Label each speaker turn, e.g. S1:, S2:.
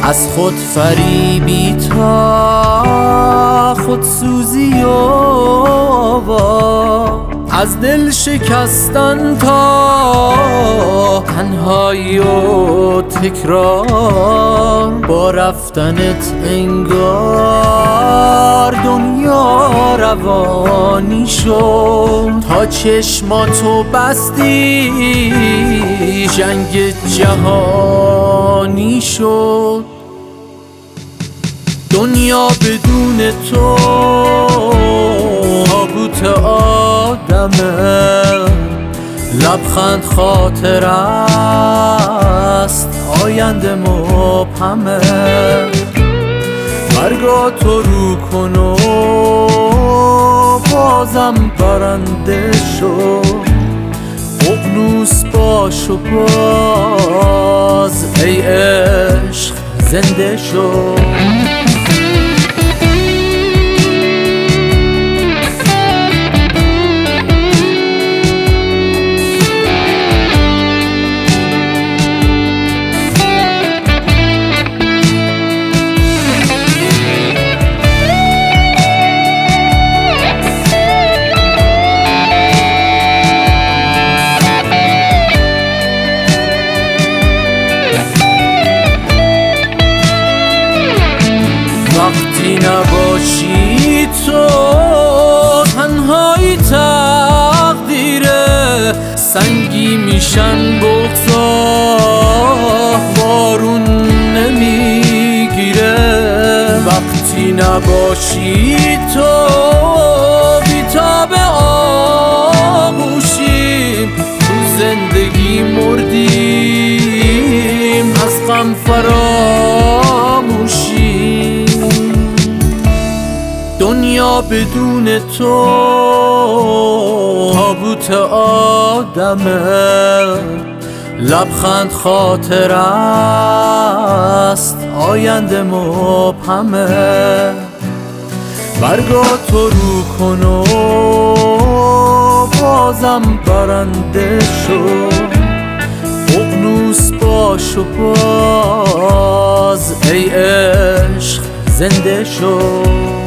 S1: از خود فریبی تا خودسوزی و از دل شکستن تا تنهایی و تکرار. با رفتنت انگار دنیا روانی شد، تا چشماتو بستی جنگ جهانی شد. دنیا بدون تو تابوت آدمه، لبخند خاطر است آینده مبهمه. برگا تو رو کن و بازم پرنده شو، ققنوس باش و باز ای عشق زنده شو. وقتی نباشی تو تنهایی تقدیره، سنگی میشن بغضا بارون نمیگیره. وقتی نباشی تو بی‌تاب آغوشیم، تو زندگی مردیم از غم فراموشیم. دنیا بدون تو تابوت آدمه، لبخند خاطر است آینده مبهمه. برگا تو رو کن و بازم پرنده شو، ققنوس باش و باز ای عشق زنده شو.